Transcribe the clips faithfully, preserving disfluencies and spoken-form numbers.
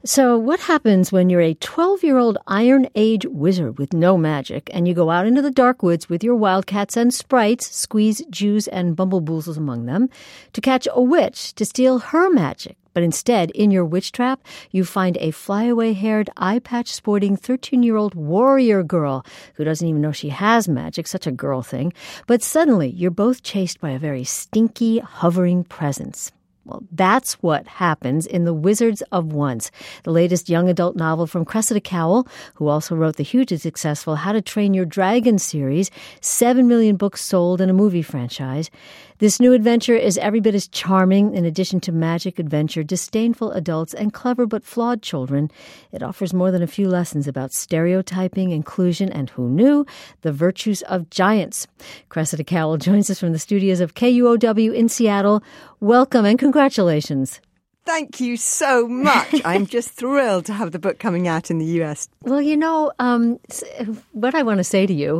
So what happens when you're a twelve-year-old Iron Age wizard with no magic and you go out into the dark woods with your wildcats and sprites, Squeeze, Jews, and Bumbleboozles among them, to catch a witch to steal her magic? But instead, in your witch trap, you find a flyaway-haired, eye-patch-sporting thirteen-year-old warrior girl who doesn't even know she has magic, such a girl thing. But suddenly, you're both chased by a very stinky, hovering presence. Well, that's what happens in The Wizards of Once, the latest young adult novel from Cressida Cowell, who also wrote the hugely successful How to Train Your Dragon series, seven million books sold and a movie franchise. This new adventure is every bit as charming. In addition to magic, adventure, disdainful adults, and clever but flawed children, it offers more than a few lessons about stereotyping, inclusion, and who knew, the virtues of giants. Cressida Cowell joins us from the studios of K U O W in Seattle. Welcome and congratulations. Thank you so much. I'm just thrilled to have the book coming out in the U S. Well, you know, um, what I want to say to you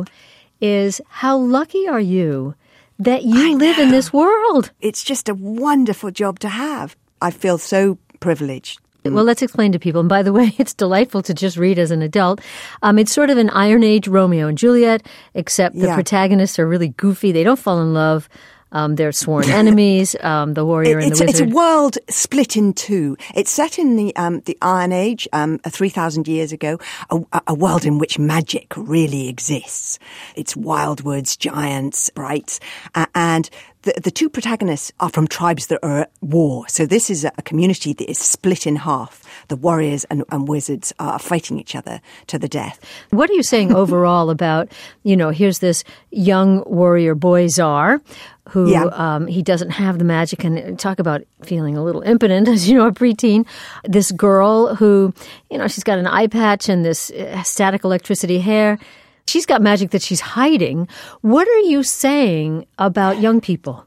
is how lucky are you that you I live know. in this world? It's just a wonderful job to have. I feel so privileged. Well, let's explain to people. And by the way, it's delightful to just read as an adult. Um, it's sort of an Iron Age Romeo and Juliet, except the Yeah. protagonists are really goofy. They don't fall in love. Um, they're sworn enemies, um, the warrior It- and it's, the it's wizard. a world split in two. It's set in the um, the Iron Age, um, three thousand years ago, a, a world in which magic really exists. It's wild woods, giants, sprites, uh, and the, the two protagonists are from tribes that are at war. So this is a, a community that is split in half. The warriors and, and wizards are fighting each other to the death. What are you saying overall about, you know, here's this young warrior boy czar who Yeah. um, he doesn't have the magic, and talk about feeling a little impotent as, you know, a preteen. This girl who, you know, she's got an eye patch and this uh, static electricity hair. She's got magic that she's hiding. What are you saying about young people?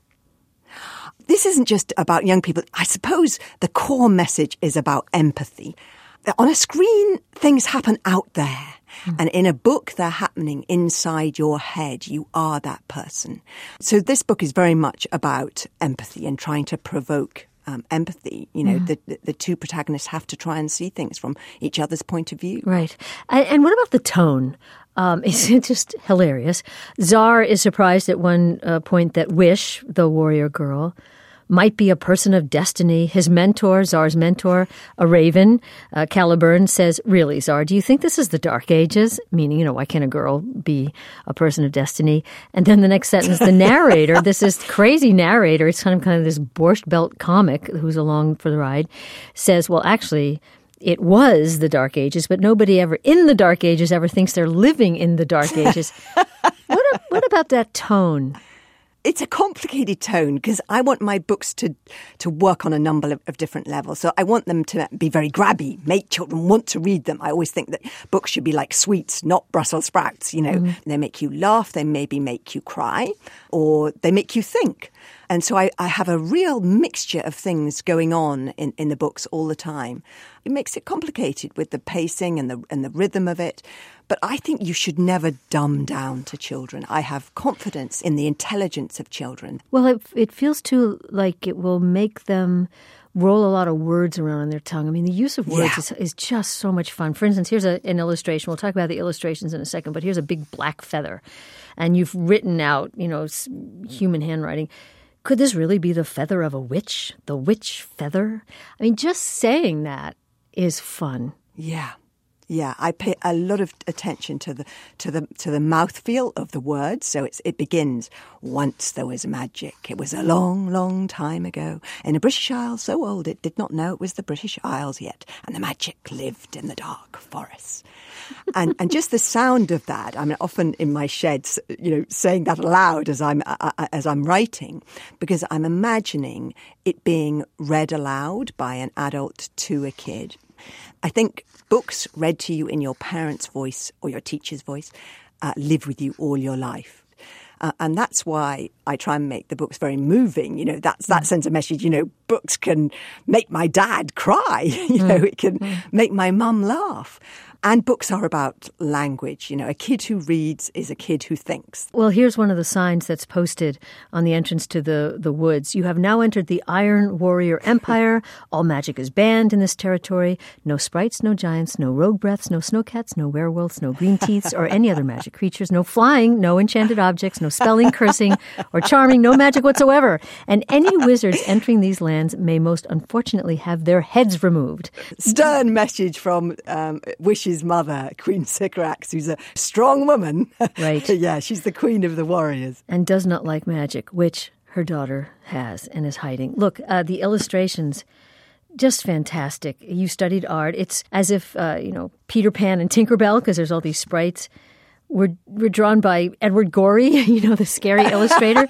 This isn't just about young people. I suppose the core message is about empathy. On a screen, things happen out there. Mm. And in a book, they're happening inside your head. You are that person. So this book is very much about empathy and trying to provoke um, empathy. You know, mm. the, the, the two protagonists have to try and see things from each other's point of view. Right. And, and what about the tone? Um, it's just hilarious. Czar is surprised at one uh, point that Wish, the warrior girl, might be a person of destiny. His mentor, Czar's mentor, a raven, uh, Caliburn, says, really, Czar, do you think this is the Dark Ages? Meaning, you know, why can't a girl be a person of destiny? And then the next sentence, the narrator, this is crazy narrator, it's kind of kind of this Borscht Belt comic who's along for the ride, says, well, actually, it was the Dark Ages, but nobody ever in the Dark Ages ever thinks they're living in the Dark Ages. what, what about that tone? It's a complicated tone because I want my books to to work on a number of, of different levels. So I want them to be very grabby, make children want to read them. I always think that books should be like sweets, not Brussels sprouts. You know, mm-hmm. They make you laugh, they maybe make you cry, or they make you think. And so I, I have a real mixture of things going on in, in the books all the time. It makes it complicated with the pacing and the and the rhythm of it. But I think you should never dumb down to children. I have confidence in the intelligence of children. Well, it, it feels too like it will make them roll a lot of words around on their tongue. I mean, the use of words Yeah. is, is just so much fun. For instance, here's a, an illustration. We'll talk about the illustrations in a second, but here's a big black feather. And you've written out, you know, human handwriting. Could this really be the feather of a witch? The witch feather? I mean, just saying that is fun. Yeah. Yeah, I pay a lot of attention to the to the to the mouthfeel of the words. So it's, it begins, once there was magic. It was a long, long time ago. In a British Isle so old it did not know it was the British Isles yet. And the magic lived in the dark forests. and and just the sound of that, I mean, often in my sheds, you know, saying that aloud as I'm uh, as I'm writing, because I'm imagining it being read aloud by an adult to a kid. I think books read to you in your parents' voice or your teacher's voice uh, live with you all your life. Uh, and that's why I try and make the books very moving. You know, that's, that sends a message, you know, books can make my dad cry. you know, it can make my mum laugh. And books are about language. You know, a kid who reads is a kid who thinks. Well, here's one of the signs that's posted on the entrance to the, the woods. You have now entered the Iron Warrior Empire. All magic is banned in this territory. No sprites, no giants, no rogue breaths, no snowcats, no werewolves, no green teeths, or any other magic creatures. No flying, no enchanted objects, no spelling, cursing, or charming, no magic whatsoever. And any wizards entering these lands may most unfortunately have their heads removed. Stern message from um, Wish's mother, Queen Sycorax, who's a strong woman. Right. Yeah, she's the queen of the warriors. And does not like magic, which her daughter has and is hiding. Look, uh, the illustrations, just fantastic. You studied art. It's as if, uh, you know, Peter Pan and Tinkerbell, because there's all these sprites, were, were drawn by Edward Gorey, you know, the scary illustrator.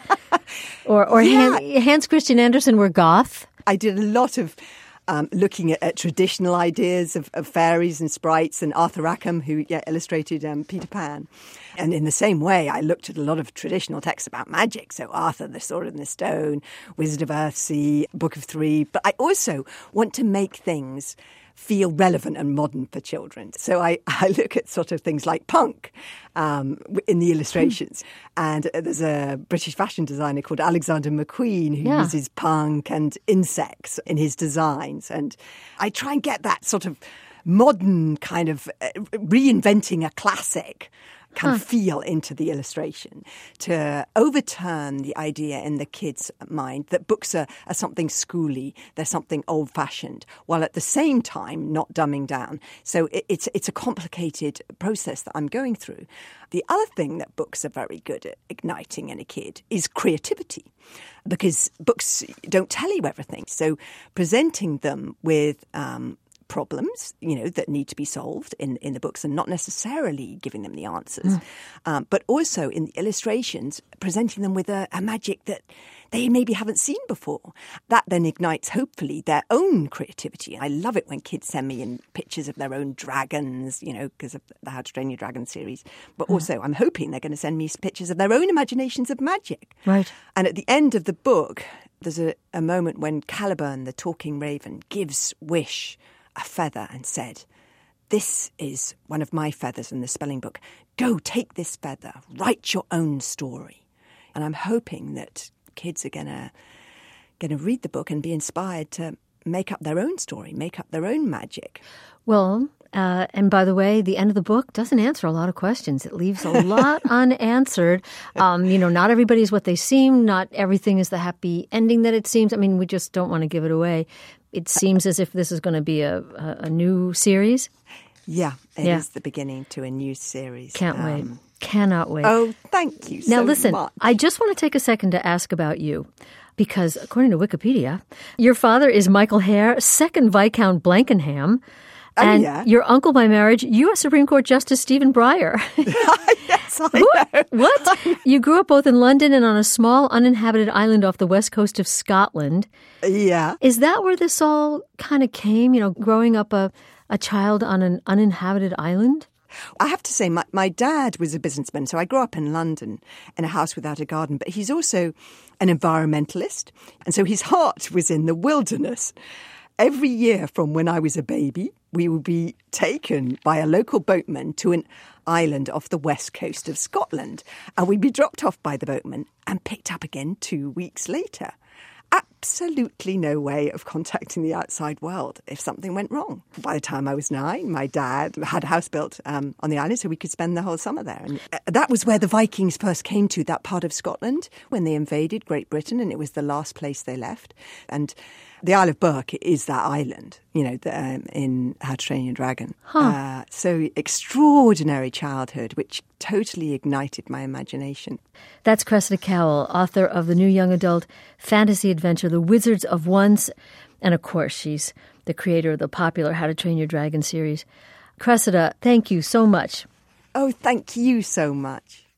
Or, or Yeah. Han, Hans Christian Andersen were goth. I did a lot of um, looking at, at traditional ideas of, of fairies and sprites, and Arthur Rackham, who yeah, illustrated um, Peter Pan. And in the same way, I looked at a lot of traditional texts about magic. So Arthur, the Sword and the Stone, Wizard of Earthsea, Book of Three. But I also want to make things feel relevant and modern for children. So I, I look at sort of things like punk um, in the illustrations. And there's a British fashion designer called Alexander McQueen who Yeah. uses punk and insects in his designs. And I try and get that sort of modern kind of uh, reinventing a classic kind of feel into the illustration to overturn the idea in the kid's mind that books are, are something schooly, they're something old-fashioned, while at the same time not dumbing down. So it, it's it's a complicated process that I'm going through. The other thing that books are very good at igniting in a kid is creativity, because books don't tell you everything. So presenting them with um, problems, you know, that need to be solved in, in the books and not necessarily giving them the answers. Mm. Um, but also in the illustrations, presenting them with a, a magic that they maybe haven't seen before. That then ignites, hopefully, their own creativity. I love it when kids send me in pictures of their own dragons, you know, because of the How to Train Your Dragon series. But also, I'm hoping they're going to send me pictures of their own imaginations of magic. Right. And at the end of the book, there's a, a moment when Caliburn, the talking raven, gives Wish a feather and said, "This is one of my feathers in the spelling book. Go take this feather, write your own story." And I'm hoping that kids are gonna gonna read the book and be inspired to make up their own story, make up their own magic. Well, uh, and by the way, the end of the book doesn't answer a lot of questions. It leaves a lot unanswered. Um, you know, not everybody is what they seem. Not everything is the happy ending that it seems. I mean, we just don't want to give it away. It seems as if this is going to be a, a, a new series. Yeah, it Yeah. is the beginning to a new series. Can't Um, wait. Cannot wait. Oh, thank you so Now, listen, much. I just want to take a second to ask about you. Because according to Wikipedia, your father is Michael Hare, second Viscount Blankenham. Oh, and yeah. your uncle by marriage, U S Supreme Court Justice Stephen Breyer. Yes, I know. What? You grew up both in London and on a small uninhabited island off the west coast of Scotland. Yeah. Is that where this all kind of came, you know, growing up a, a child on an uninhabited island? I have to say, my, my dad was a businessman, so I grew up in London in a house without a garden, but he's also an environmentalist, and so his heart was in the wilderness. Every year from when I was a baby, we would be taken by a local boatman to an island off the west coast of Scotland, and we'd be dropped off by the boatman and picked up again two weeks later. Absolutely no way of contacting the outside world if something went wrong. By the time I was nine, my dad had a house built um, on the island so we could spend the whole summer there. And that was where the Vikings first came to, that part of Scotland, when they invaded Great Britain, and it was the last place they left. And the Isle of Burke is that island, you know, the, um, in How to Train Your Dragon. Huh. Uh, so extraordinary childhood, which totally ignited my imagination. That's Cressida Cowell, author of the new young adult fantasy adventure, The Wizards of Once. And of course, she's the creator of the popular How to Train Your Dragon series. Cressida, thank you so much. Oh, thank you so much.